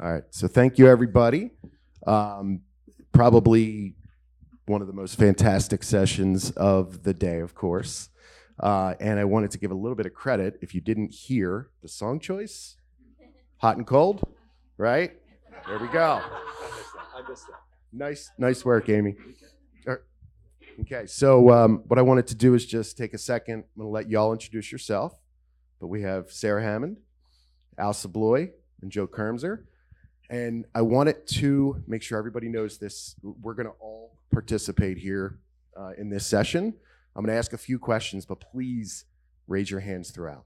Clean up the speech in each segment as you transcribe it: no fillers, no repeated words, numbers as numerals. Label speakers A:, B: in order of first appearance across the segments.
A: All right. So thank you, everybody. Probably one of the most fantastic sessions of the day, of course. And I wanted to give a little bit of credit. If you didn't hear the song choice, Hot and Cold, right? There we go.
B: I missed that.
A: Nice work, Amy. Okay, so what I wanted to do is just take a second. I'm going to let y'all introduce yourself. But we have Sarah Hammond, Al Sabloy, and Joe Kermser. And I wanted to make sure everybody knows this. We're going to all participate here in this session. I'm going to ask a few questions, but please raise your hands throughout.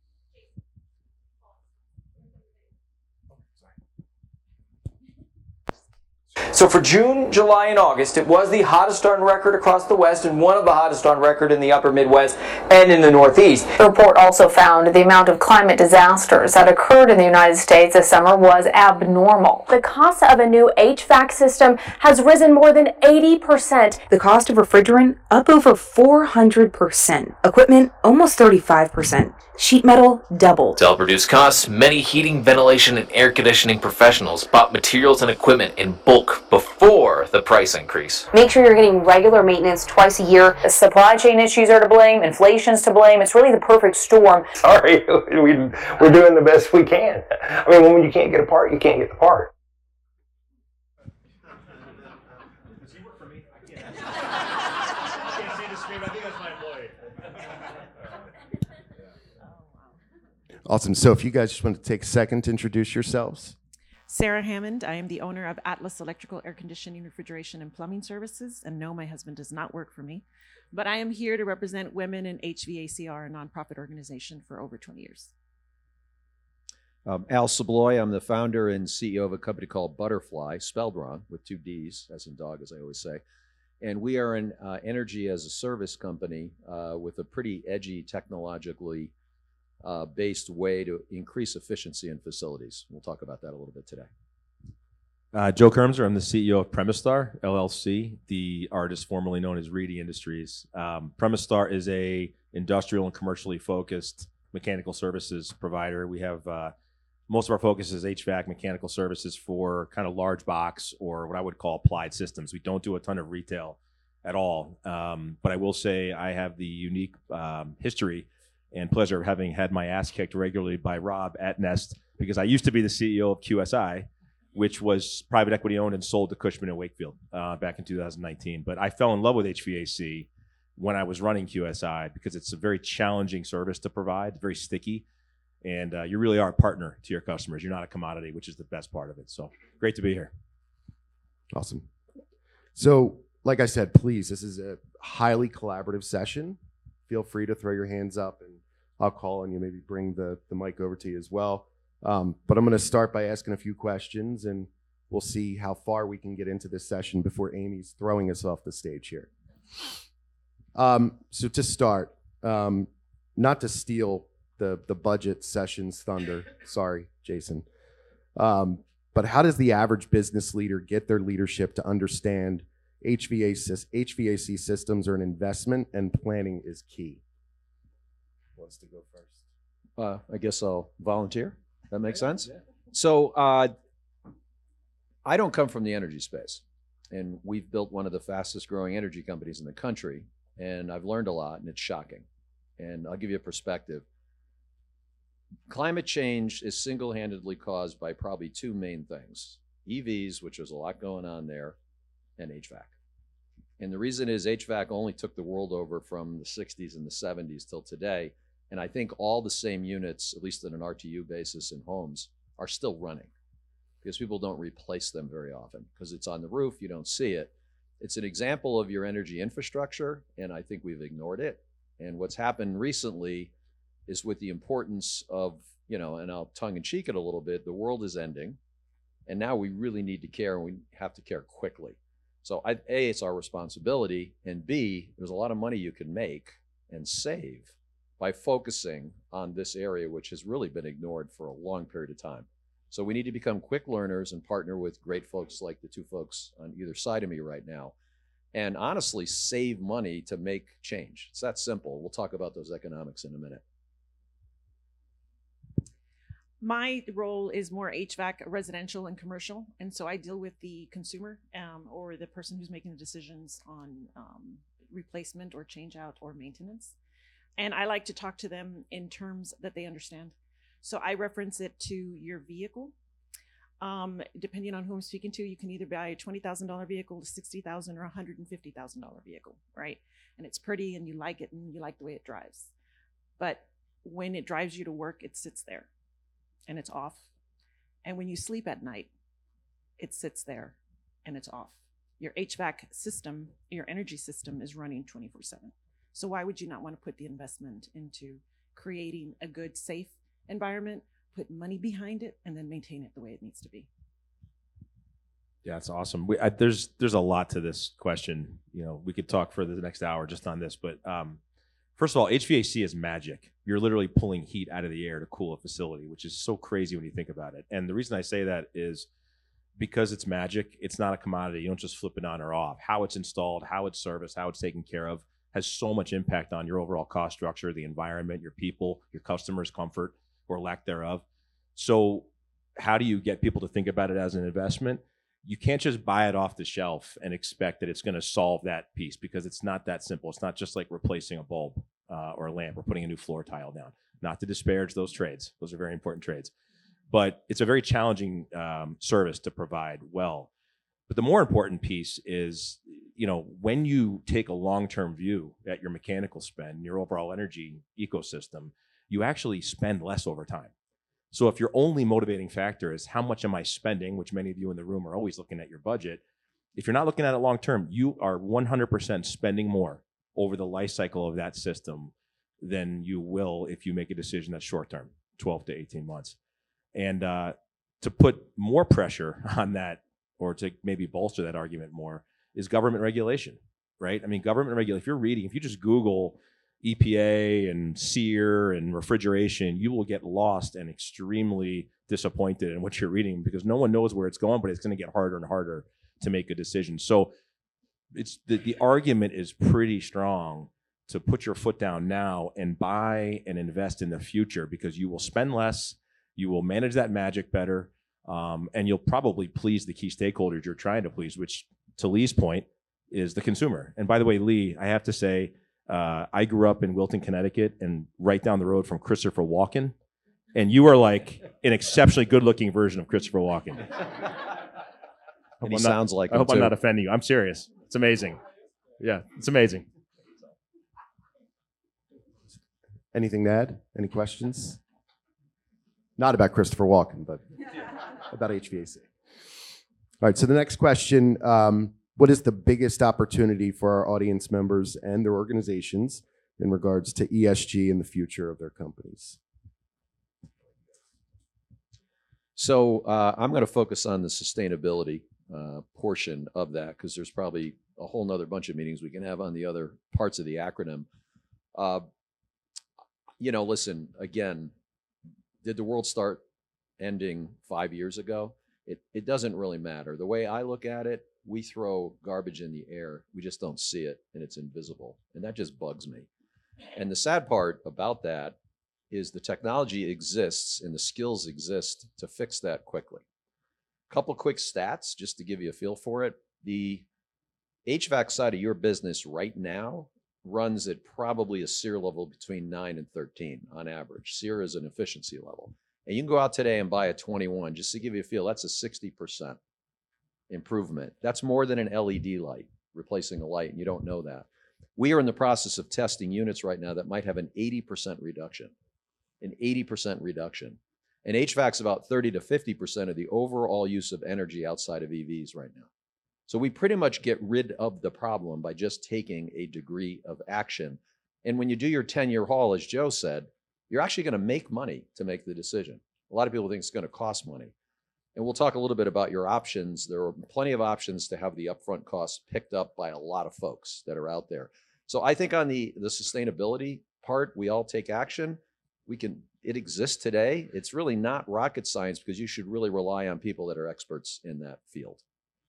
C: So for June, July, and August, it was the hottest on record across the West and one of the hottest on record in the upper Midwest and in the Northeast.
D: The report also found the amount of climate disasters that occurred in the United States this summer was abnormal.
E: The cost of a new HVAC system has risen more than 80%.
F: The cost of refrigerant up over 400%. Equipment almost 35%. Sheet metal doubled.
G: To help reduce costs, many heating, ventilation, and air conditioning professionals bought materials and equipment in bulk before the price increase.
E: Make sure you're getting regular maintenance twice a year.
D: The supply chain issues are to blame, inflation's to blame. It's really the perfect storm.
C: Sorry, we're doing the best we can. I mean, when you can't get a part, you can't get the part.
B: Does he work for me? I can't see the screen. I think that's my employee.
A: Awesome. So if you guys just want to take a second to introduce yourselves.
H: Sarah Hammond. I am the owner of Atlas Electrical Air Conditioning, Refrigeration, and Plumbing Services. And no, my husband does not work for me. But I am here to represent women in HVACR, a nonprofit organization, for over 20 years.
I: Al Sabloy. I'm the founder and CEO of a company called Butterfly, spelled wrong, with 2 Ds, as in dog, as I always say. And we are an energy as a service company with a pretty edgy, technologically based way to increase efficiency in facilities. We'll talk about that a little bit today.
B: Joe Kermser. I'm the CEO of Premistar LLC, the artist formerly known as Reedy Industries. Premistar is a industrial and commercially focused mechanical services provider. We have most of our focus is HVAC mechanical services for kind of large box or what I would call applied systems. We don't do a ton of retail at all, but I will say I have the unique history and pleasure of having had my ass kicked regularly by Rob at Nest, because I used to be the CEO of QSI, which was private equity owned and sold to Cushman & Wakefield back in 2019. But I fell in love with HVAC when I was running QSI because it's a very challenging service to provide, very sticky, and you really are a partner to your customers. You're not a commodity, which is the best part of it. So great to be here.
A: Awesome. So like I said, please, this is a highly collaborative session. Feel free to throw your hands up and I'll call on you, maybe bring the mic over to you as well. But I'm going to start by asking a few questions and we'll see how far we can get into this session before Amy's throwing us off the stage here. So to start, not to steal the budget session's thunder, sorry, Jason, but how does the average business leader get their leadership to understand HVAC systems are an investment and planning is key? Who wants to go first?
I: I guess I'll volunteer. That makes sense? Yeah. So I don't come from the energy space, and we've built one of the fastest growing energy companies in the country, and I've learned a lot, and it's shocking. And I'll give you a perspective. Climate change is single-handedly caused by probably 2 main things: EVs, which there's a lot going on there, and HVAC. And the reason is HVAC only took the world over from the 60s and the 70s till today. And I think all the same units, at least on an RTU basis in homes, are still running because people don't replace them very often because it's on the roof, you don't see it. It's an example of your energy infrastructure, and I think we've ignored it. And what's happened recently is with the importance of, and I'll tongue-in-cheek it a little bit, the world is ending, and now we really need to care, and we have to care quickly. So A, it's our responsibility, and B, there's a lot of money you can make and save by focusing on this area, which has really been ignored for a long period of time. So we need to become quick learners and partner with great folks like the 2 folks on either side of me right now, and honestly save money to make change. It's that simple. We'll talk about those economics in a minute.
H: My role is more HVAC, residential and commercial, and so I deal with the consumer or the person who's making the decisions on replacement or change out or maintenance. And I like to talk to them in terms that they understand. So I reference it to your vehicle. Depending on who I'm speaking to, you can either buy a $20,000 vehicle, a $60,000 or $150,000 vehicle, right? And it's pretty and you like it and you like the way it drives. But when it drives you to work, it sits there and it's off. And when you sleep at night, it sits there and it's off. Your HVAC system, your energy system is running 24/7. So why would you not want to put the investment into creating a good, safe environment, put money behind it, and then maintain it the way it needs to be?
B: Yeah, it's awesome. There's a lot to this question. You know, we could talk for the next hour just on this, but first of all, HVAC is magic. You're literally pulling heat out of the air to cool a facility, which is so crazy when you think about it. And the reason I say that is because it's magic. It's not a commodity. You don't just flip it on or off. How it's installed, how it's serviced, how it's taken care of has so much impact on your overall cost structure, the environment, your people, your customers' comfort or lack thereof. So how do you get people to think about it as an investment? You can't just buy it off the shelf and expect that it's going to solve that piece, because it's not that simple. It's not just like replacing a bulb or a lamp or putting a new floor tile down. Not to disparage those trades. Those are very important trades. But it's a very challenging service to provide well. But the more important piece is, you know, when you take a long-term view at your mechanical spend, your overall energy ecosystem, you actually spend less over time. So if your only motivating factor is how much am I spending, which many of you in the room are always looking at your budget, if you're not looking at it long-term, you are 100% spending more over the life cycle of that system than you will if you make a decision that's short-term, 12 to 18 months. And to put more pressure on that, or to maybe bolster that argument more, is government regulation, right? I mean, government regulation, if you just Google EPA and SEER and refrigeration, you will get lost and extremely disappointed in what you're reading, because no one knows where it's going, but it's going to get harder and harder to make a decision. So it's the argument is pretty strong to put your foot down now and buy and invest in the future, because you will spend less, you will manage that magic better, and you'll probably please the key stakeholders you're trying to please, which, to Lee's point, is the consumer. And by the way, Lee, I have to say, I grew up in Wilton, Connecticut, and right down the road from Christopher Walken, and you are like an exceptionally good-looking version of Christopher Walken.
I: And he sounds like him,
B: I hope I'm
I: too.
B: not offending you. I'm serious. It's amazing. Yeah, it's amazing.
A: Anything to add? Any questions? Not about Christopher Walken, but about HVAC. All right, so the next question, what is the biggest opportunity for our audience members and their organizations in regards to ESG and the future of their companies?
I: So I'm going to focus on the sustainability portion of that, because there's probably a whole nother bunch of meetings we can have on the other parts of the acronym. You know, listen, again, did the world start ending 5 years ago? It doesn't really matter. The way I look at it, we throw garbage in the air. We just don't see it, and it's invisible. And that just bugs me. And the sad part about that is the technology exists and the skills exist to fix that quickly. Couple quick stats just to give you a feel for it. The HVAC side of your business right now runs at probably a SEER level between 9 and 13 on average. SEER is an efficiency level. And you can go out today and buy a 21, just to give you a feel, that's a 60% improvement. That's more than an LED light, replacing a light, and you don't know that. We are in the process of testing units right now that might have an 80% reduction. An 80% reduction. And HVAC's about 30 to 50% of the overall use of energy outside of EVs right now. So we pretty much get rid of the problem by just taking a degree of action. And when you do your 10-year haul, as Joe said, you're actually going to make money to make the decision. A lot of people think it's going to cost money. And we'll talk a little bit about your options. There are plenty of options to have the upfront costs picked up by a lot of folks that are out there. So I think on the sustainability part, we all take action. It exists today. It's really not rocket science, because you should really rely on people that are experts in that field.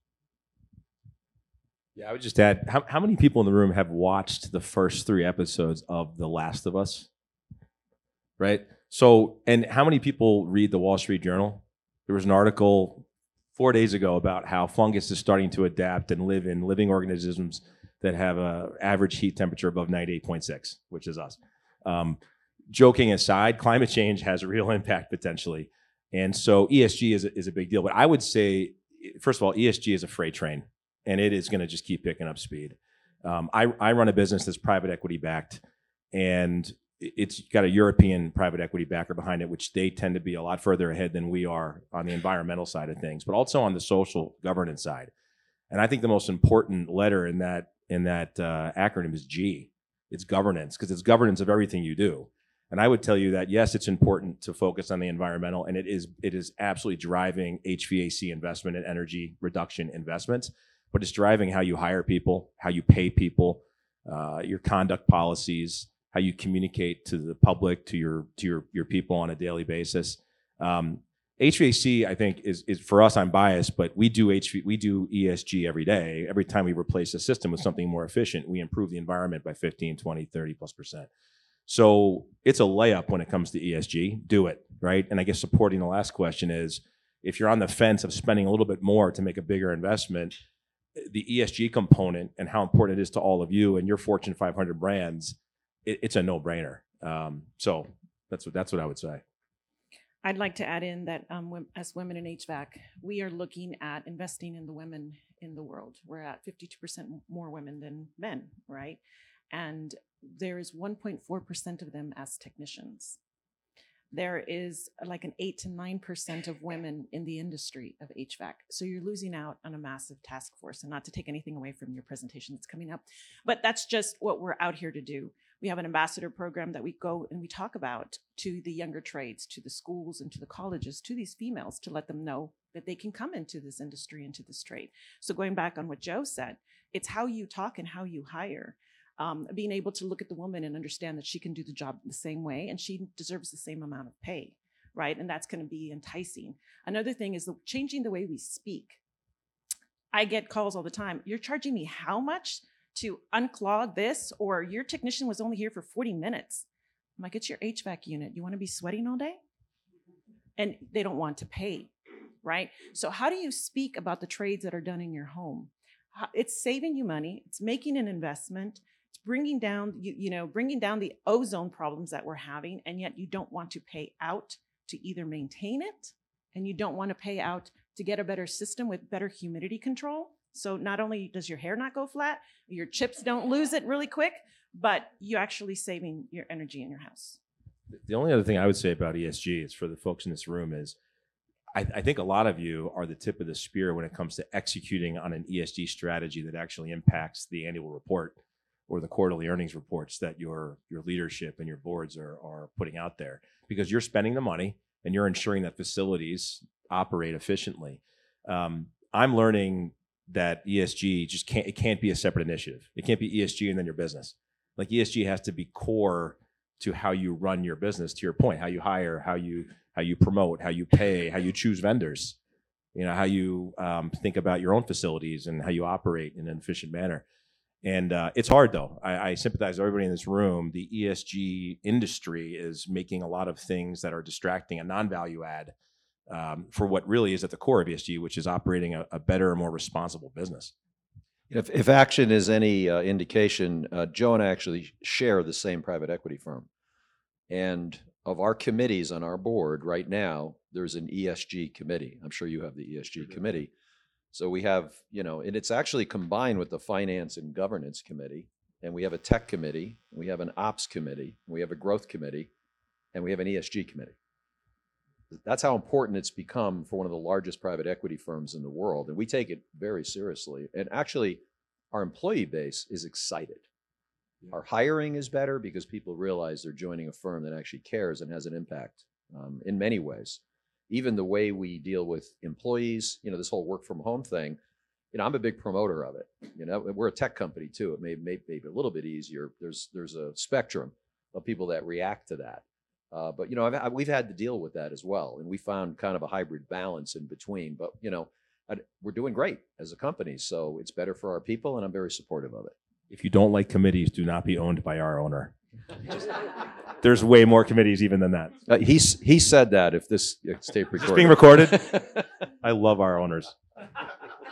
B: Yeah, I would just add, how many people in the room have watched the first 3 episodes of The Last of Us? Right? So, and how many people read the Wall Street Journal? There was an article 4 days ago about how fungus is starting to adapt and live in living organisms that have an average heat temperature above 98.6, which is us. Joking aside, climate change has a real impact potentially. And so ESG is a big deal. But I would say, first of all, ESG is a freight train, and it is going to just keep picking up speed. I run a business that's private equity backed, and it's got a European private equity backer behind it, which they tend to be a lot further ahead than we are on the environmental side of things, but also on the social governance side. And I think the most important letter in that acronym is G. It's governance, because it's governance of everything you do. And I would tell you that, yes, it's important to focus on the environmental, and it is absolutely driving HVAC investment and energy reduction investments, but it's driving how you hire people, how you pay people, your conduct policies, how you communicate to the public, to your people on a daily basis. HVAC, I think, is for us, I'm biased, but we do ESG every day. Every time we replace a system with something more efficient, we improve the environment by 15, 20, 30+%. So it's a layup when it comes to ESG. Do it, right? And I guess supporting the last question is, if you're on the fence of spending a little bit more to make a bigger investment, the ESG component and how important it is to all of you and your Fortune 500 brands, it's a no-brainer. So that's what I would say.
H: I'd like to add in that as women in HVAC, we are looking at investing in the women in the world. We're at 52% more women than men, right? And there is 1.4% of them as technicians. There is like an 8 to 9% of women in the industry of HVAC. So you're losing out on a massive task force, and not to take anything away from your presentation that's coming up, but that's just what we're out here to do. We have an ambassador program that we go and we talk about to the younger trades, to the schools and to the colleges, to these females, to let them know that they can come into this industry, into this trade. So going back on what Joe said, it's how you talk and how you hire. Being able to look at the woman and understand that she can do the job the same way and she deserves the same amount of pay, right? And that's going to be enticing. Another thing is changing the way we speak. I get calls all the time. You're charging me how much to unclog this? Or your technician was only here for 40 minutes. I'm like, it's your HVAC unit. You want to be sweating all day? And they don't want to pay, right? So how do you speak about the trades that are done in your home? It's saving you money. It's making an investment. It's bringing down, bringing down the ozone problems that we're having, and yet you don't want to pay out to either maintain it, and you don't want to pay out to get a better system with better humidity control. So not only does your hair not go flat, your chips don't lose it really quick, but you're actually saving your energy in your house.
B: The only other thing I would say about ESG is, for the folks in this room, is I think a lot of you are the tip of the spear when it comes to executing on an ESG strategy that actually impacts the annual report or the quarterly earnings reports that your leadership and your boards are putting out there, because you're spending the money and you're ensuring that facilities operate efficiently. I'm learning that ESG it can't be a separate initiative. It can't be ESG and then your business. Like, ESG has to be core to how you run your business, to your point, how you hire, how you promote, how you pay, how you choose vendors, how you think about your own facilities and how you operate in an efficient manner. And it's hard, though. I sympathize with everybody in this room. The ESG industry is making a lot of things that are distracting and non-value add for what really is at the core of ESG, which is operating a better, more responsible business.
I: If Action is any indication, Joe and I actually share the same private equity firm. And of our committees on our board right now, there's an ESG committee. I'm sure you have the ESG committee. So we have, and it's actually combined with the finance and governance committee. And we have a tech committee, we have an ops committee, we have a growth committee, and we have an ESG committee. That's how important it's become for one of the largest private equity firms in the world. And we take it very seriously. And actually, our employee base is excited. Yeah. Our hiring is better because people realize they're joining a firm that actually cares and has an impact in many ways. Even the way we deal with employees, this whole work from home thing, I'm a big promoter of it. We're a tech company too. It may be a little bit easier. There's a spectrum of people that react to that. But we've had to deal with that as well, and we found kind of a hybrid balance in between. But we're doing great as a company, so it's better for our people, and I'm very supportive of it.
B: If you don't like committees, do not be owned by our owner. There's way more committees even than that.
I: He said that if this it's tape
B: Is this
I: recorded.
B: being recorded? I love our owners.
J: I have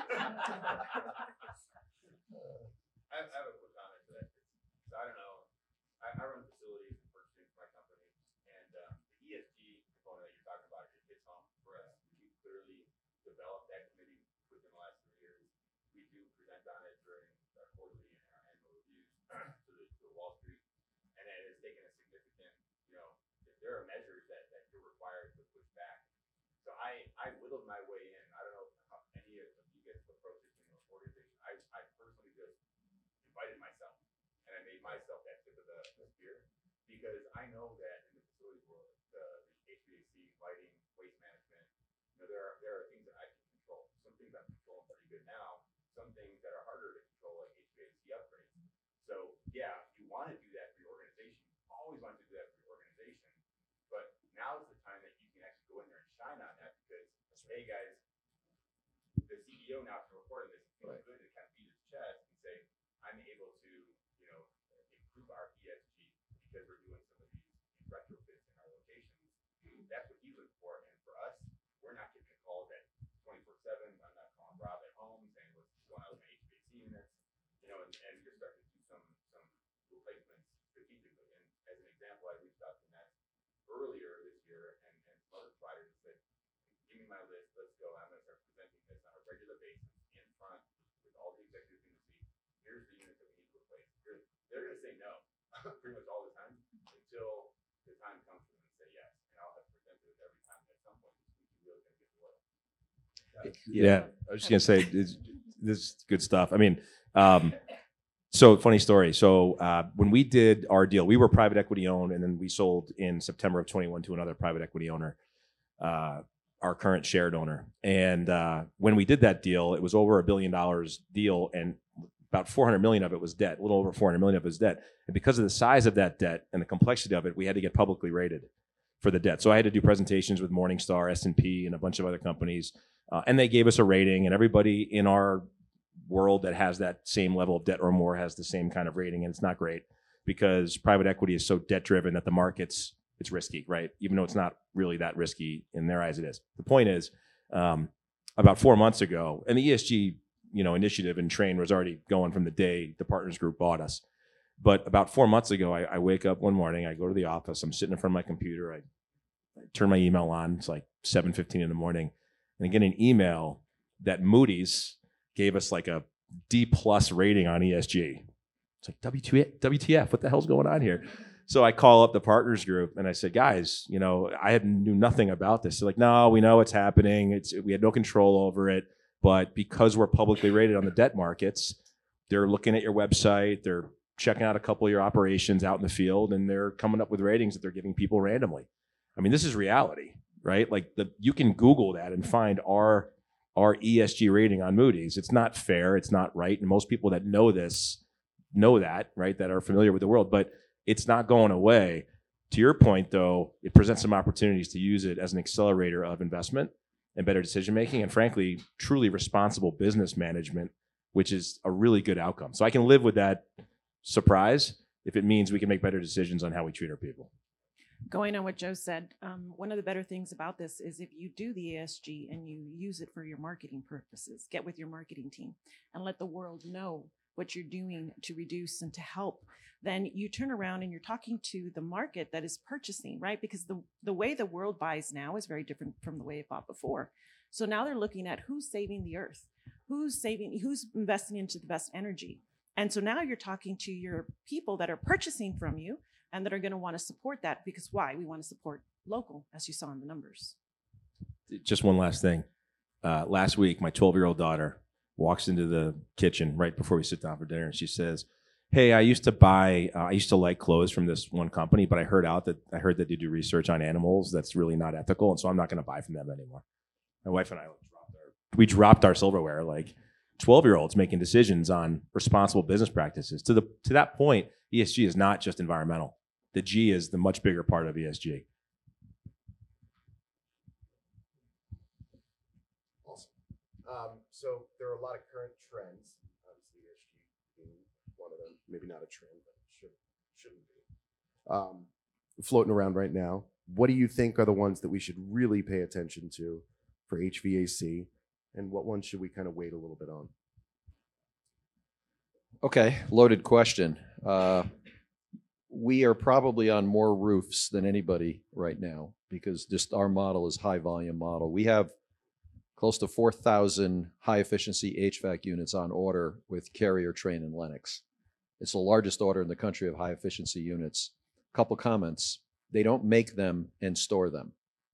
J: a quick comment to that. I don't know. I run facilities and purchasing for my company, and the ESG component that you're talking about hits home for us. We clearly developed that committee within the last 3 years. We do present on it during our quarterly and our annual reviews to Wall Street, and it has taken a significant, there are measures that you're required to push back. So I whittled my way in. I don't know how any of you guys approach this in your organization. I personally just invited myself, and I made myself that tip of the spear, because I know that in the facility world, the HVAC, lighting, waste management, there are things that I can control. Some things I'm controlling pretty good now. Some things that are harder to control, like HVAC upgrades. So yeah, you want to do that for your organization. You always want to do that for your organization. But now is the time that you can actually go in there and shine on that, because, hey guys, the CEO now can report on this. It's really good to kind of beat his chest and say, I'm able to, improve our ESG because we're doing some of these retrofits in our locations. That's what he's looking for. And for us, we're not getting the calls at 24/7. I'm not calling Rob at home saying what's going on with my HVAC units, and you're starting to do some replacements strategically. And as an example, I reached out to Nest earlier this year and some other providers and said, give me my list, let's go. I'm going to start presenting this on a regular basis in front with all the executives in the seat. Here's the units that we need to replace. They're going to say no pretty much all the time until the time comes for them to say yes. And I'll have presented it every time at some point this week. You're really going to get the oil.
B: Yeah, I was just gonna say this is good stuff. I mean, so funny story. So when we did our deal, we were private equity owned, and then we sold in September of 21 to another private equity owner, our current shared owner. And when we did that deal, it was over $1 billion deal, and about 400 million of it was debt. A little over 400 million of it was debt. And because of the size of that debt and the complexity of it, we had to get publicly rated for the debt. So I had to do presentations with Morningstar, S&P, and a bunch of other companies. And they gave us a rating, and everybody in our world that has that same level of debt or more has the same kind of rating. And it's not great because private equity is so debt driven that the market's, it's risky, right? Even though it's not really that risky in their eyes, it is. The point is, about 4 months ago, and the ESG initiative and train was already going from the day the Partners Group bought us. But about 4 months ago, I wake up one morning, I go to the office, I'm sitting in front of my computer, I turn my email on, it's like 7:15 in the morning, and I get an email that Moody's gave us like a D+ rating on ESG. It's like, WTF, what the hell's going on here? So I call up the Partners Group and I said, guys, I knew nothing about this. They're like, no, we know what's happening. We had no control over it. But because we're publicly rated on the debt markets, they're looking at your website, they're checking out a couple of your operations out in the field, and they're coming up with ratings that they're giving people randomly. I mean, this is reality, right? Like you can Google that and find our ESG rating on Moody's. It's not fair, it's not right, and most people that know this know that, right? That are familiar with the world, but it's not going away. To your point, though, it presents some opportunities to use it as an accelerator of investment and better decision making, and frankly, truly responsible business management, which is a really good outcome. So I can live with that surprise if it means we can make better decisions on how we treat our people.
H: Going on what Joe said, one of the better things about this is if you do the ESG and you use it for your marketing purposes, get with your marketing team and let the world know what you're doing to reduce and to help, then you turn around and you're talking to the market that is purchasing, right? Because the way the world buys now is very different from the way it bought before. So now they're looking at who's saving the earth, who's investing into the best energy. And so now you're talking to your people that are purchasing from you and that are going to want to support that, because why? We want to support local, as you saw in the numbers.
B: Just one last thing. Last week, my 12-year-old daughter walks into the kitchen right before we sit down for dinner, and she says, hey, I used to like clothes from this one company, but I heard that they do research on animals that's really not ethical, and so I'm not going to buy from them anymore. My wife and I dropped our silverware, like 12-year-olds making decisions on responsible business practices. To that point, ESG is not just environmental. The G is the much bigger part of ESG.
A: Awesome. So there are a lot of current trends. Obviously, ESG being one of them. Maybe not a trend, but shouldn't be. floating around right now. What do you think are the ones that we should really pay attention to for HVAC, and what ones should we kind of wait a little bit on?
I: Okay, loaded question. We are probably on more roofs than anybody right now because just our model is high volume model. We have close to 4,000 high efficiency HVAC units on order with Carrier, Trane, and Lennox. It's the largest order in the country of high efficiency units. Couple comments. They don't make them and store them.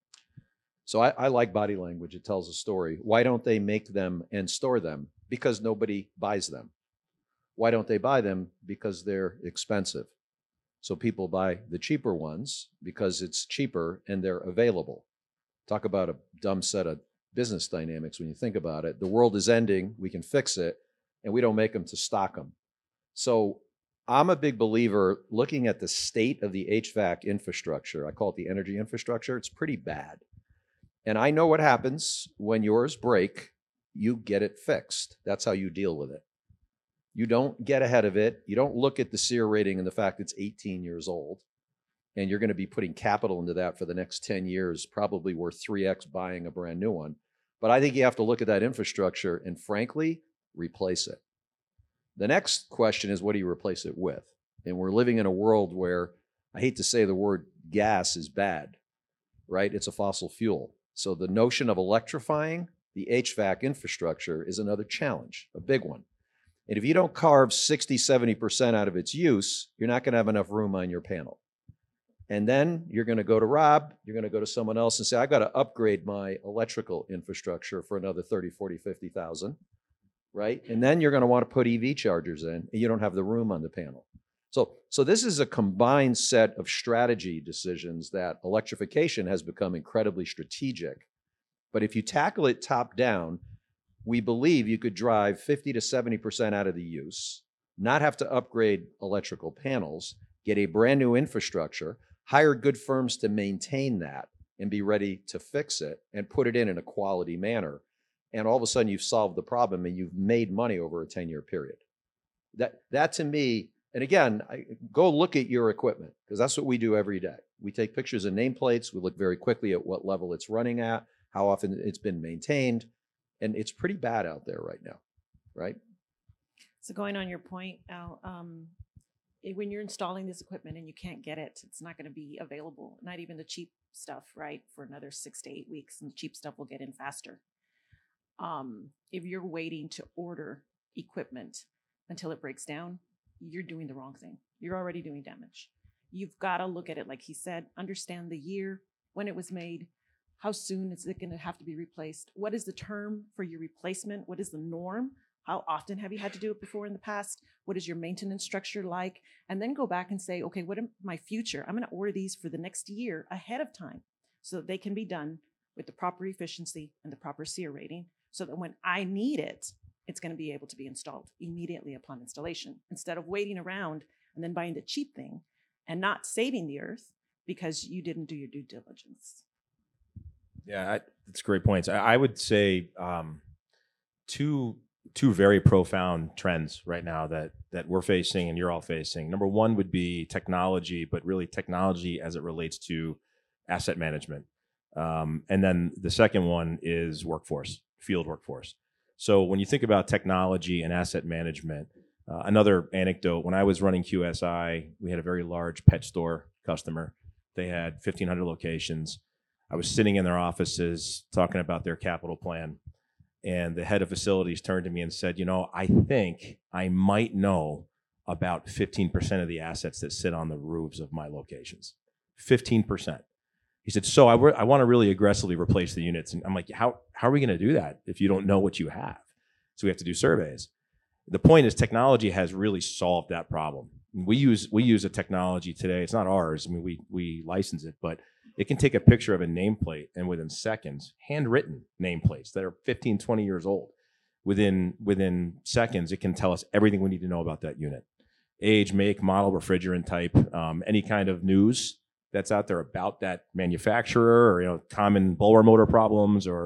I: So I like body language. It tells a story. Why don't they make them and store them? Because nobody buys them. Why don't they buy them? Because they're expensive. So people buy the cheaper ones because it's cheaper and they're available. Talk about a dumb set of business dynamics when you think about it. The world is ending. We can fix it, and we don't make them to stock them. So I'm a big believer looking at the state of the HVAC infrastructure. I call it the energy infrastructure. It's pretty bad. And I know what happens when yours break. You get it fixed. That's how you deal with it. You don't get ahead of it. You don't look at the SEER rating and the fact it's 18 years old. And you're going to be putting capital into that for the next 10 years, probably worth 3x buying a brand new one. But I think you have to look at that infrastructure and, frankly, replace it. The next question is, what do you replace it with? And we're living in a world where, I hate to say the word gas is bad, right? It's a fossil fuel. So the notion of electrifying the HVAC infrastructure is another challenge, a big one. And if you don't carve 60, 70% out of its use, you're not going to have enough room on your panel. And then you're going to go to Rob, you're going to go to someone else and say, I've got to upgrade my electrical infrastructure for another 30, 40, 50,000, right? And then you're going to want to put EV chargers in, and you don't have the room on the panel. So this is a combined set of strategy decisions that electrification has become incredibly strategic. But if you tackle it top down, we believe you could drive 50 to 70% out of the use, not have to upgrade electrical panels, get a brand new infrastructure, hire good firms to maintain that and be ready to fix it and put it in a quality manner. And all of a sudden you've solved the problem and you've made money over a 10-year period. That to me, and again, go look at your equipment because that's what we do every day. We take pictures of nameplates. We look very quickly at what level it's running at, how often it's been maintained. And it's pretty bad out there right now, right?
H: So going on your point, Al, when you're installing this equipment and you can't get it, it's not going to be available, not even the cheap stuff, right, for another 6 to 8 weeks, and the cheap stuff will get in faster. If you're waiting to order equipment until it breaks down, you're doing the wrong thing. You're already doing damage. You've got to look at it, like he said, understand the year, when it was made, how soon is it going to have to be replaced? What is the term for your replacement? What is the norm? How often have you had to do it before in the past? What is your maintenance structure like? And then go back and say, okay, what am my future? I'm going to order these for the next year ahead of time so that they can be done with the proper efficiency and the proper SEER rating so that when I need it, it's going to be able to be installed immediately upon installation instead of waiting around and then buying the cheap thing and not saving the earth because you didn't do your due diligence.
B: Yeah, that's great points. I would say two very profound trends right now that we're facing and you're all facing. Number one would be technology, but really technology as it relates to asset management. And then the second one is workforce, field workforce. So when you think about technology and asset management, another anecdote, when I was running QSI, we had a very large pet store customer. They had 1,500 locations. I was sitting in their offices talking about their capital plan. And the head of facilities turned to me and said, I think I might know about 15% of the assets that sit on the roofs of my locations. 15%. He said, so I want to really aggressively replace the units. And I'm like, how are we going to do that if you don't know what you have? So we have to do surveys. The point is technology has really solved that problem. We use a technology today. It's not ours. I mean, we license it, but it can take a picture of a nameplate and within seconds, handwritten nameplates that are 15, 20 years old. Within seconds, it can tell us everything we need to know about that unit. Age, make, model, refrigerant type, any kind of news that's out there about that manufacturer or common blower motor problems or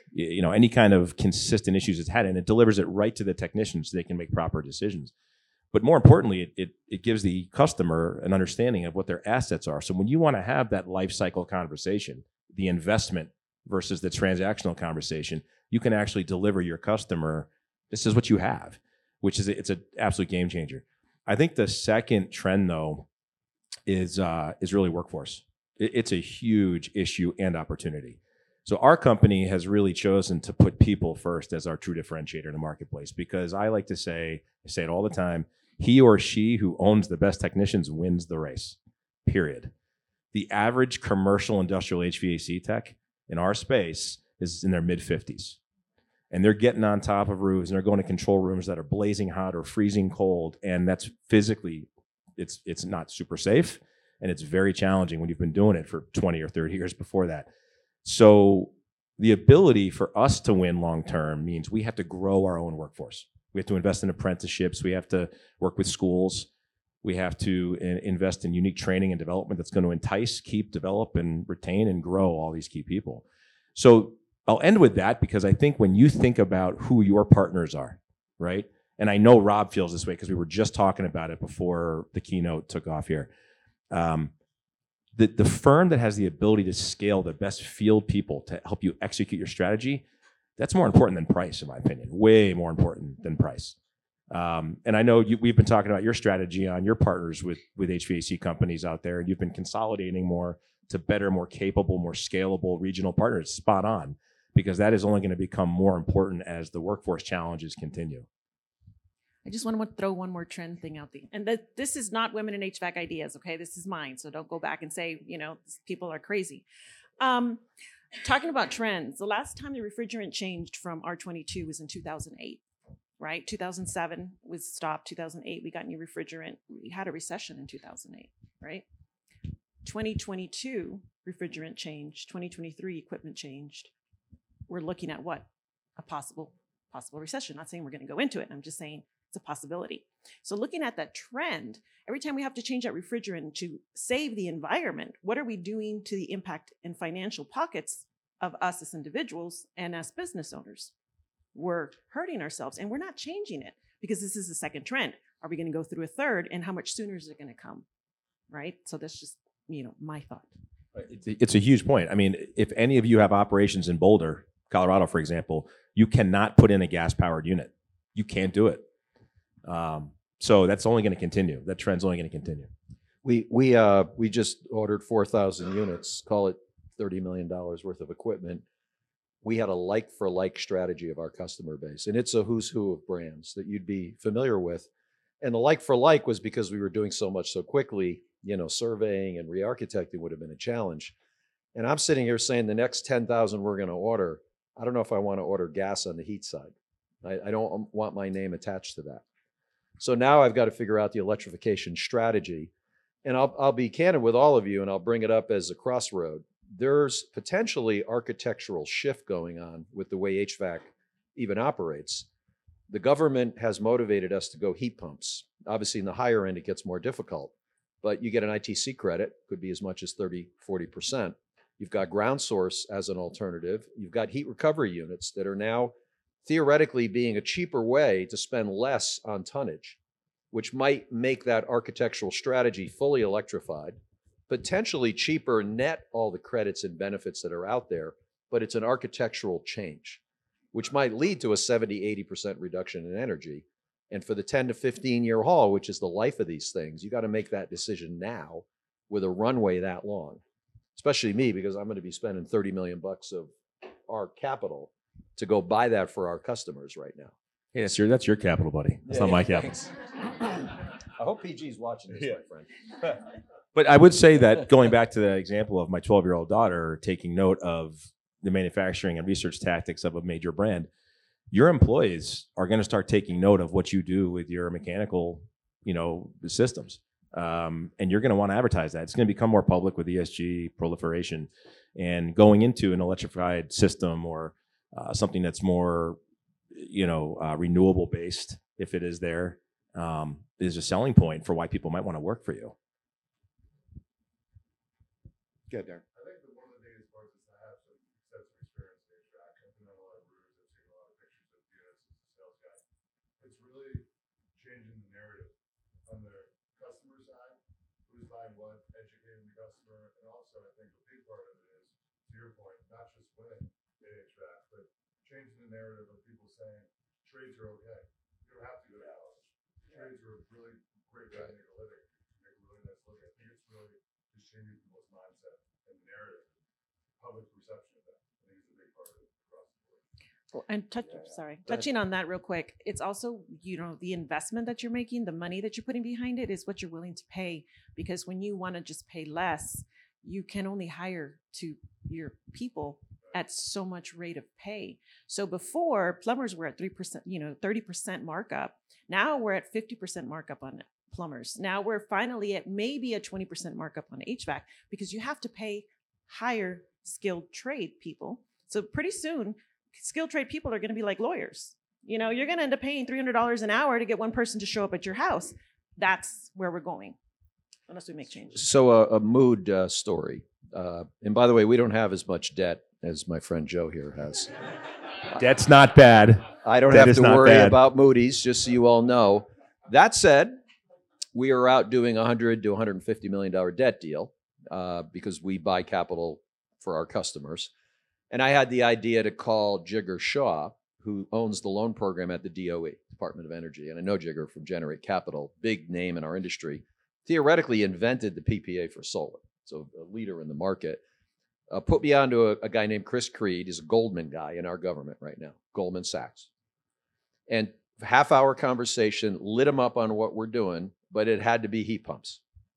B: any kind of consistent issues it's had, and it delivers it right to the technician so they can make proper decisions. But more importantly, it gives the customer an understanding of what their assets are. So when you want to have that life cycle conversation, the investment versus the transactional conversation, you can actually deliver your customer, this is what you have, which is it's an absolute game changer. I think the second trend, though, is really workforce. It's a huge issue and opportunity. So our company has really chosen to put people first as our true differentiator in the marketplace, because I like to say, I say it all the time, he or she who owns the best technicians wins the race, period. The average commercial industrial HVAC tech in our space is in their mid-50s. And they're getting on top of roofs and they're going to control rooms that are blazing hot or freezing cold. And that's physically, it's not super safe. And it's very challenging when you've been doing it for 20 or 30 years before that. So the ability for us to win long-term means we have to grow our own workforce. We have to invest in apprenticeships. We have to work with schools. We have to invest in unique training and development that's going to entice, keep, develop, and retain and grow all these key people. So I'll end with that, because I think when you think about who your partners are, right? And I know Rob feels this way because we were just talking about it before the keynote took off here. The firm that has the ability to scale the best field people to help you execute your strategy, that's more important than price, in my opinion. Way more important than price. And I know we've been talking about your strategy on your partners with HVAC companies out there, and you've been consolidating more to better, more capable, more scalable regional partners. Spot on, because that is only going to become more important as the workforce challenges continue.
H: I just want to throw one more trend thing out there. And this is not women in HVAC ideas, okay? This is mine. So don't go back and say, people are crazy. Talking about trends, the last time the refrigerant changed from R22 was in 2008, right? 2007 was stopped. 2008, we got new refrigerant. We had a recession in 2008, right? 2022, refrigerant changed. 2023, equipment changed. We're looking at what? A possible recession. Not saying we're going to go into it. I'm just saying it's a possibility. So looking at that trend, every time we have to change that refrigerant to save the environment, what are we doing to the impact in financial pockets of us as individuals and as business owners? We're hurting ourselves, and we're not changing it because this is the second trend. Are we going to go through a third, and how much sooner is it going to come? Right? So that's just, my thought.
B: It's a huge point. I mean, if any of you have operations in Boulder, Colorado, for example, you cannot put in a gas-powered unit. You can't do it. So that's only going to continue. That trend's only going to continue.
I: We just ordered 4,000 units, call it $30 million worth of equipment. We had a like-for-like strategy of our customer base, and it's a who's who of brands that you'd be familiar with. And the like-for-like was because we were doing so much so quickly, surveying and re-architecting would have been a challenge. And I'm sitting here saying the next 10,000 we're going to order, I don't know if I want to order gas on the heat side. I don't want my name attached to that. So now I've got to figure out the electrification strategy. And I'll be candid with all of you, and I'll bring it up as a crossroad. There's potentially architectural shift going on with the way HVAC even operates. The government has motivated us to go heat pumps. Obviously, in the higher end, it gets more difficult. But you get an ITC credit, could be as much as 30, 40%. You've got ground source as an alternative. You've got heat recovery units that are now theoretically being a cheaper way to spend less on tonnage, which might make that architectural strategy fully electrified, potentially cheaper net all the credits and benefits that are out there, but it's an architectural change, which might lead to a 70, 80% reduction in energy. And for the 10 to 15 year haul, which is the life of these things, you got to make that decision now with a runway that long, especially me, because I'm going to be spending $30 million of our capital to go buy that for our customers right now.
B: Yeah, that's your capital, buddy. That's not my capital.
I: I hope PG's watching this, my friend.
B: But I would say that going back to the example of my 12-year-old daughter taking note of the manufacturing and research tactics of a major brand, your employees are going to start taking note of what you do with your mechanical, systems. And you're going to want to advertise that. It's going to become more public with ESG proliferation, and going into an electrified system or something that's more, renewable based, if it is there, is a selling point for why people might want to work for you.
A: Good, Darren.
J: I think that one of the biggest parts is to have some extensive experience in HVAC. I've been on a lot of roofs. I've seen a lot of pictures of units as a sales guy. It's really changing the narrative
K: the customer, and also I think a big part of it is, to your point, not just winning in HVAC, but changing the narrative of people saying trades are okay. You don't have to go to college. Trades are a really great way to make a living, make a really nice living. I think it's really just changing people's mindset and the narrative, public perception of that. I think it's a big part of it across the board.
H: And touching on that real quick, it's also, the investment that you're making, the money that you're putting behind it is what you're willing to pay. Because when you want to just pay less, you can only hire to your people at so much rate of pay. So before, plumbers were at 3%, 30% markup. Now we're at 50% markup on plumbers. Now we're finally at maybe a 20% markup on HVAC, because you have to pay higher skilled trade people. So pretty soon, skilled trade people are going to be like lawyers. You're going to end up paying $300 an hour to get one person to show up at your house. That's where we're going, unless we make changes.
I: So a mood story. And by the way, we don't have as much debt as my friend Joe here has.
B: Debt's not bad.
I: I don't
B: Debt
I: have
B: is
I: to
B: not
I: worry
B: bad.
I: about Moody's, just so you all know. That said, we are out doing $100 to $150 million debt deal because we buy capital for our customers. And I had the idea to call Jigger Shaw, who owns the loan program at the DOE, Department of Energy. And I know Jigger from Generate Capital, big name in our industry. Theoretically invented the PPA for solar, so a leader in the market. Put me on to a guy named Chris Creed. He's a Goldman guy in our government right now, Goldman Sachs. And half-hour conversation, lit him up on what we're doing, but it had to be heat pumps.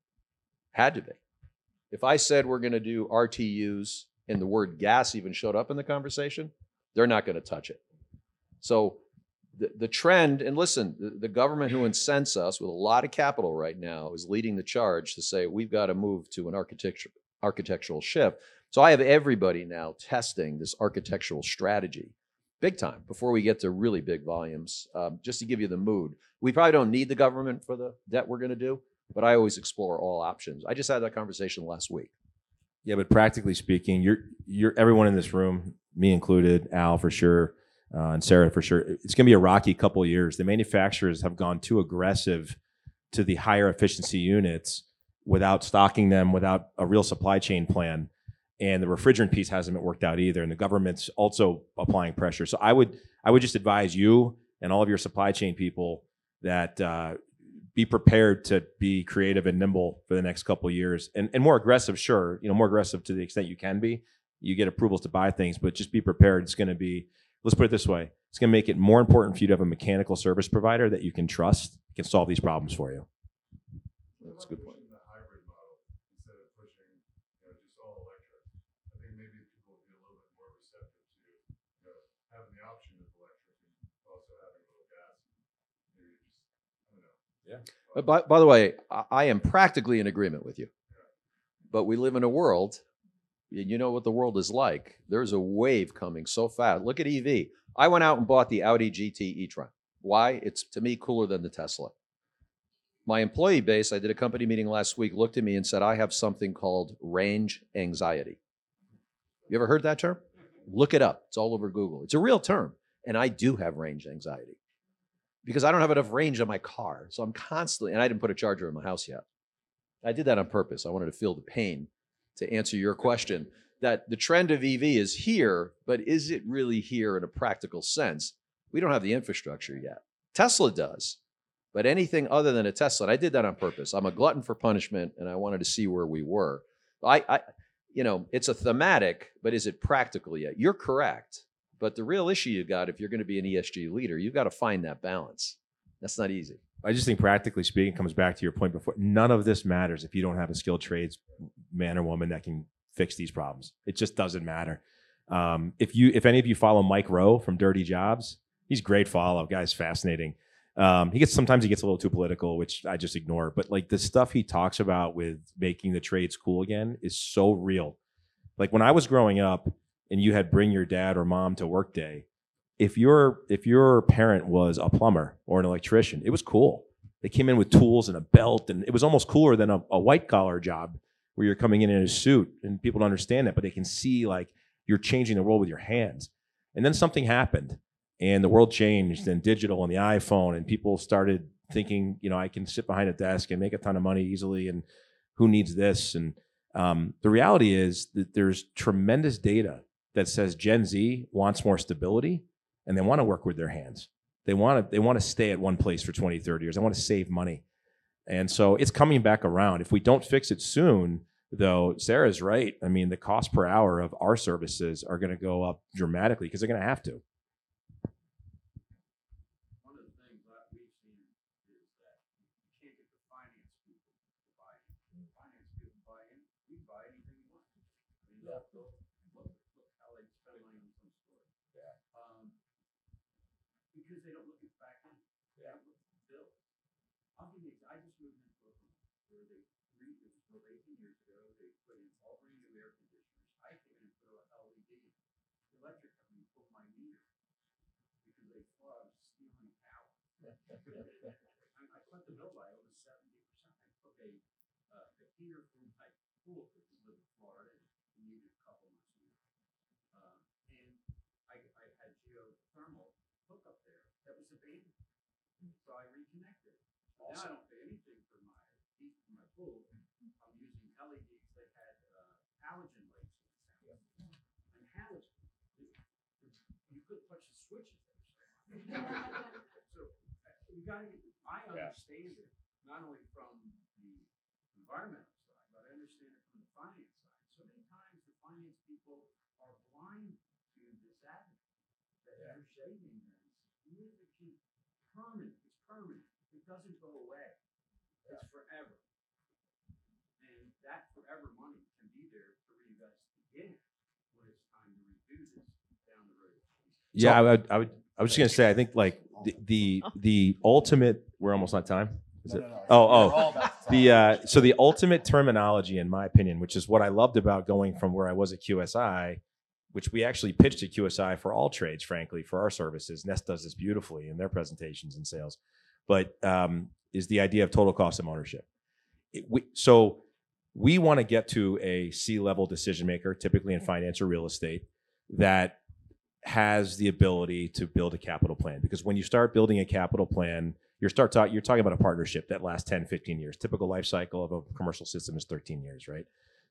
I: Had to be. If I said we're going to do RTUs and the word gas even showed up in the conversation, they're not going to touch it. So the trend, and listen, the government who incents us with a lot of capital right now is leading the charge to say we've got to move to an architectural shift. So I have everybody now testing this architectural strategy big time before we get to really big volumes. Just to give you the mood, we probably don't need the government for the debt we're going to do, but I always explore all options. I just had that conversation last week.
B: Yeah, but practically speaking, you're everyone in this room, me included, Al for sure, and Sarah for sure. It's going to be a rocky couple of years. The manufacturers have gone too aggressive to the higher efficiency units without stocking them, without a real supply chain plan. And the refrigerant piece hasn't been worked out either. And the government's also applying pressure. So I would just advise you and all of your supply chain people that be prepared to be creative and nimble for the next couple of years, and more aggressive, sure, more aggressive to the extent you can be. You get approvals to buy things, but just be prepared. It's going to be, let's put it this way, it's going to make it more important for you to have a mechanical service provider that you can trust, can solve these problems for you.
I: That's a good point.
K: The hybrid model instead of pushing, just all electric. I think maybe people will be a little bit more receptive to, having the option of electric and also having a little gas. Maybe just, I don't know.
B: Yeah.
I: But by the way, I am practically in agreement with you. But we live in a world, and you know what the world is like. There's a wave coming so fast. Look at EV. I went out and bought the Audi GT e-tron. Why? It's, to me, cooler than the Tesla. My employee base, I did a company meeting last week, looked at me and said, I have something called range anxiety. You ever heard that term? Look it up. It's all over Google. It's a real term. And I do have range anxiety because I don't have enough range on my car. So I'm constantly, and I didn't put a charger in my house yet. I did that on purpose. I wanted to feel the pain to answer your question that the trend of EV is here, but is it really here in a practical sense? We don't have the infrastructure yet. Tesla does, but anything other than a Tesla, and I did that on purpose. I'm a glutton for punishment, and I wanted to see where we were. It's a thematic, but is it practical yet? You're correct. But the real issue you got, if you're going to be an ESG leader, you've got to find that balance. That's not easy.
B: I just think practically speaking, comes back to your point before. None of this matters if you don't have a skilled trades man or woman that can fix these problems. It just doesn't matter. If any of you follow Mike Rowe from Dirty Jobs, he's a great follow. Guy's fascinating. Sometimes he gets a little too political, which I just ignore. But like the stuff he talks about with making the trades cool again is so real. Like when I was growing up, and you had bring your dad or mom to work day, if your parent was a plumber or an electrician, it was cool. They came in with tools and a belt, and it was almost cooler than a white collar job where you're coming in a suit, and people don't understand that, but they can see like you're changing the world with your hands. And then something happened, and the world changed, and digital and the iPhone, and people started thinking, I can sit behind a desk and make a ton of money easily, and who needs this? And The reality is that there's tremendous data that says Gen Z wants more stability and they want to work with their hands. They want to stay at one place for 20, 30 years. They want to save money. And so it's coming back around. If we don't fix it soon, though, Sarah's right. I mean, the cost per hour of our services are going to go up dramatically because they're going to have to.
L: One of the things that we've seen is that you can't get the finance people to buy in. Finance people buy in. You can buy anything you want. I mean, look how they spend money on some store. Yeah. Because they don't look at back end. They don't look at the bill. I'll give you. I just moved into Brooklyn, where it was built 18 years ago. They put in all brand new air conditioners. I came in and put a LED. The electric company pulled my meter because they thought I was stealing power. I cut the bill by over 70%. I took a heater from my pool because we live in Florida and needed a couple months heater. And I had geothermal hookup there that was abandoned. So I reconnected. Awesome. Now I don't pay anything for my heat for my pool. I'm using LEDs that had halogen lights in the center. And halogen, you couldn't touch the switches there. So you got to get. I understand it not only from the environmental side, but I understand it from the finance side. So many times the finance people are blind to this avenue that they're shaving them. It's permanent. It's permanent. It doesn't go away. It's forever. And that forever money can be there for you guys to get when it's time to redo this down the road.
B: Yeah, I was just gonna say, I think like the ultimate. We're almost on time. Is it? So the ultimate terminology, in my opinion, which is what I loved about going from where I was at QSI, which we actually pitched at QSI for all trades, frankly, for our services. Nest does this beautifully in their presentations and sales, but is the idea of total cost of ownership. So we want to get to a C-level decision maker, typically in finance or real estate, that has the ability to build a capital plan. Because when you start building a capital plan, you're talking about a partnership that lasts 10, 15 years. Typical life cycle of a commercial system is 13 years, right?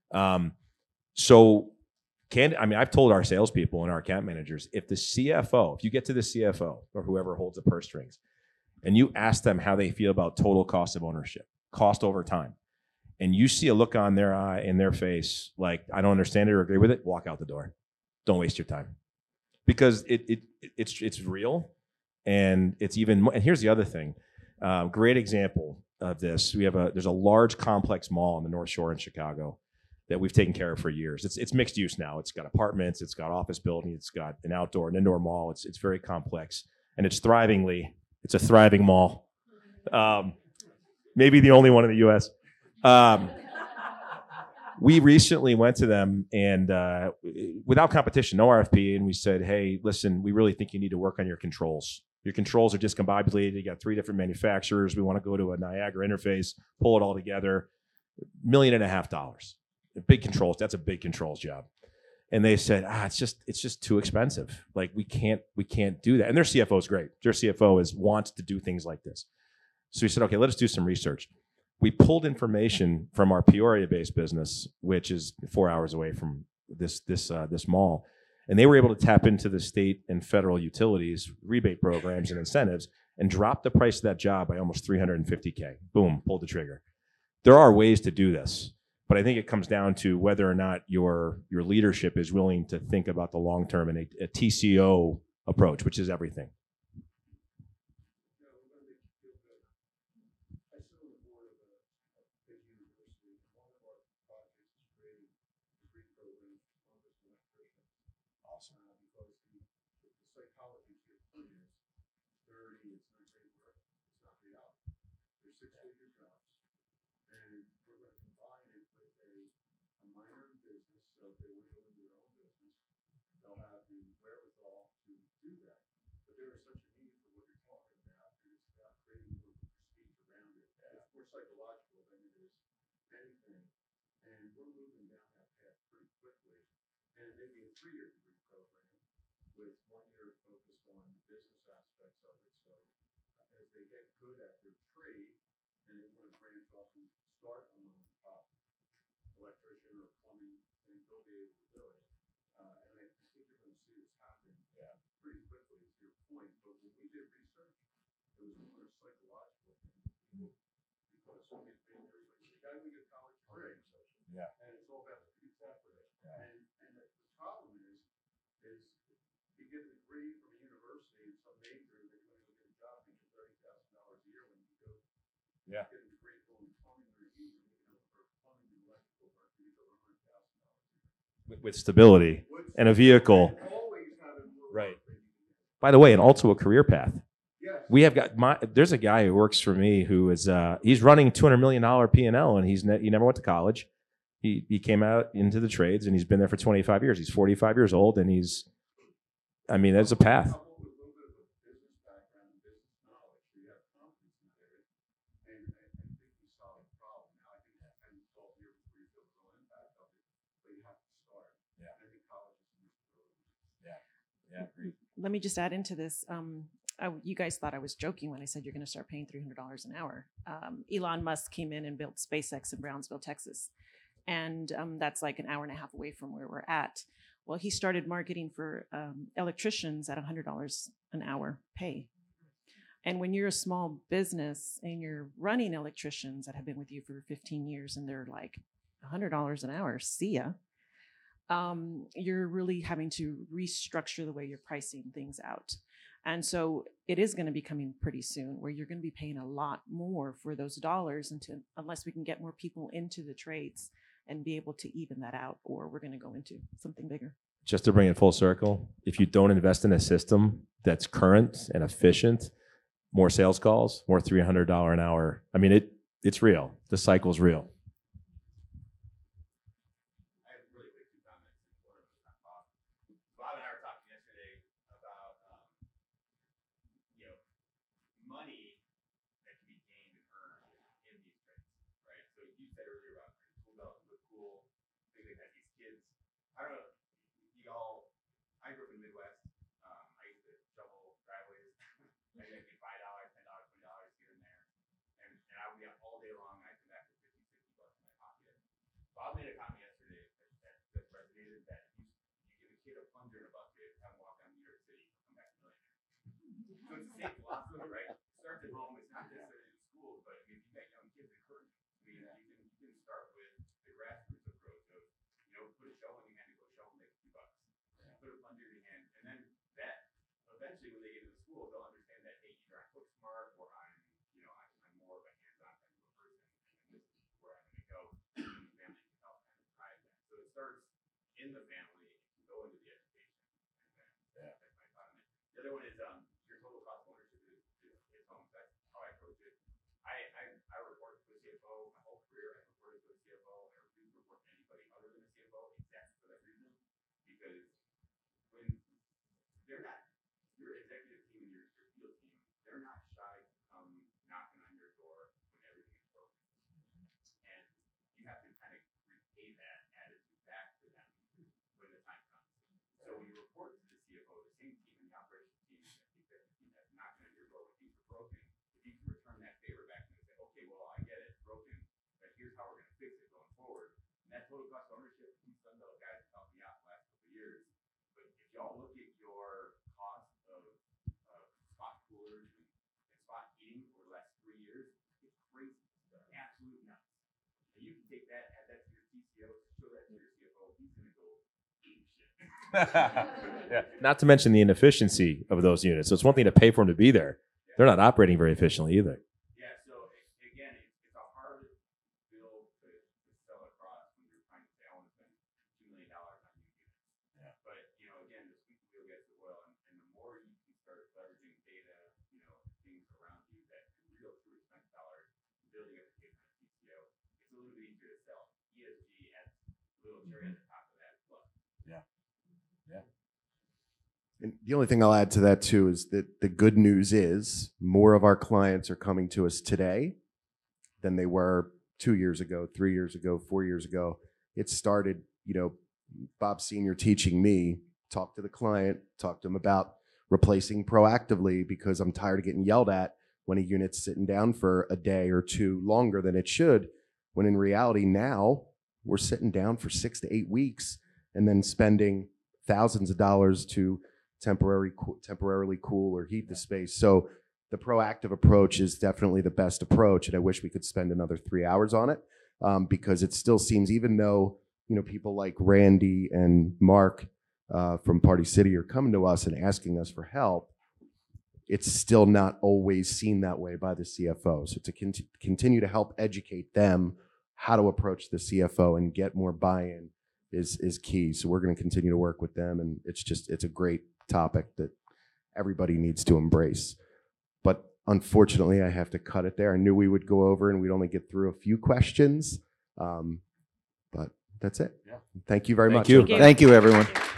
B: I've told our salespeople and our account managers, if you get to the CFO or whoever holds the purse strings, and you ask them how they feel about total cost of ownership, cost over time, and you see a look on their eye, in their face, like, I don't understand it or agree with it, walk out the door. Don't waste your time. Because it's real, and it's even. And here's the other thing, great example of this. There's a large complex mall on the North Shore in Chicago that we've taken care of for years. It's mixed use now. It's got apartments, it's got office buildings, it's got an outdoor and indoor mall. It's very complex, and it's a thriving mall. Maybe the only one in the U.S. We recently went to them and without competition, no RFP, and we said, hey, listen, we really think you need to work on your controls. Your controls are discombobulated. You got 3 different manufacturers. We want to go to a Niagara interface, pull it all together. $1.5 million. Big controls. That's a big controls job. And they said, it's just too expensive. Like we can't do that. And their CFO is great. Their CFO wants to do things like this. So we said, okay, let us do some research. We pulled information from our Peoria-based business, which is 4 hours away from this mall, and they were able to tap into the state and federal utilities rebate programs and incentives and drop the price of that job by almost $350K. Boom, pulled the trigger. There are ways to do this, but I think it comes down to whether or not your leadership is willing to think about the long term and a TCO approach, which is everything.
L: Psychological than it is anything. And we're moving down that path pretty quickly. And it may be a 3-year degree program with 1 year focused on the business aspects of it. So as they get good at their trade and they want to branch off and start a mom and pop electrician or plumbing, and they'll be able to do it. And I think you're going to see this happen pretty quickly, to your point. But when we did research, it was more psychological thing. Because some of these painters, like the guy we get college degree, and it's all about the exactly. And the problem is you get a degree from a university in some major, they're going to get a job making $30,000 a year when you go get a degree from plumbing or heating, for plumbing and electrical work, you get over $100,000 a year.
B: With stability and a vehicle. Right. By the way, and also a career path. We have there's a guy who works for me who is he's running $200 million P&L, and he never went to college. He came out into the trades, and he's been there for 25 years. He's 45 years old, and there's a path.
H: Let me just add into this. You guys thought I was joking when I said you're going to start paying $300 an hour. Elon Musk came in and built SpaceX in Brownsville, Texas. And that's like an hour and a half away from where we're at. Well, he started marketing for electricians at $100 an hour pay. And when you're a small business and you're running electricians that have been with you for 15 years and they're like $100 an hour, see ya. You're really having to restructure the way you're pricing things out. And so it is going to be coming pretty soon where you're going to be paying a lot more for those dollars unless we can get more people into the trades and be able to even that out, or we're going to go into something bigger.
B: Just to bring it full circle, if you don't invest in a system that's current and efficient, more sales calls, more $300 an hour. It's real. The cycle's real.
J: I grew up in the Midwest. I used to shovel driveways. Maybe make $5, $10, $20 here and there. And I would be out all day long. I'd come back with $50, $60 in my pocket. Bob made a comment yesterday that resonated that you give a kid a plunger in a bucket, have him walk down New York City, come back millionaire. So it's the same philosophy, right? It starts at home. It's not necessarily in school, but if you got young kids, encourage them. You can start with the grassroots approach of, put a shovel in your hand and go shovel, make a few bucks. Put a plunger in your hand, and then that eventually, when they get into school, they'll understand that either I book smart or I'm more of a hands-on type of a person, and this is where I'm going to go. And the family can help kind of drive that. So it starts in the family, it can go into the education, and that's my thought on it. The other one is your total cost of ownership is home. That's how I approach it. I report to the CFO my whole career. I reported to the CFO. I refuse to report to anybody other than the CFO, exactly for that reason, because when they're not, your executive team and your field team, they're not shy to come knocking on your door when everything is broken. And you have to kind of repay that attitude back to them when the time comes. So when you report to the CFO, the same team and the operations team and the executive team that's knocking on your door when things are broken, if you can return that favor back to them and say, okay, well, I get it, it's broken, but here's how we're going to fix it going forward. And that total cost of ownership, these Sunbelt guys have helped me out the last couple of years. But if y'all look at your cost of spot coolers and spot heating over the last 3 years, it's crazy. It's absolute nuts. And you can take that, add that to your TCO, show that to your CFO, he's going to go eat shit.
B: Not to mention the inefficiency of those units. So it's one thing to pay for them to be there. They're not operating very efficiently either.
J: Yeah, so again, it's a hard bill to sell across when you're trying to say, I want to spend $2 million on new units. Yeah. But, again, the squeaky wheel gets the oil, and the more you can start leveraging data, things around you that real true expense dollars, building up the case on PCO, it's a little bit easier to sell. ESG adds a little cherry at the top of that as well.
B: Yeah.
A: And the only thing I'll add to that too is that the good news is more of our clients are coming to us today than they were 2 years ago, 3 years ago, 4 years ago. It started, Bob Senior teaching me, talk to the client, talk to them about replacing proactively because I'm tired of getting yelled at when a unit's sitting down for a day or two longer than it should. When in reality now, we're sitting down for 6 to 8 weeks and then spending thousands of dollars to temporarily cool or heat the space. So the proactive approach is definitely the best approach, and I wish we could spend another 3 hours on it, because it still seems, even though people like Randy and Mark from Party City are coming to us and asking us for help, it's still not always seen that way by the CFO. So to continue to help educate them how to approach the CFO and get more buy-in is key. So we're going to continue to work with them, and it's a great topic that everybody needs to embrace. But unfortunately, I have to cut it there. I knew we would go over and we'd only get through a few questions, but that's it. Yeah. Thank you very much.
I: Thank you, everyone.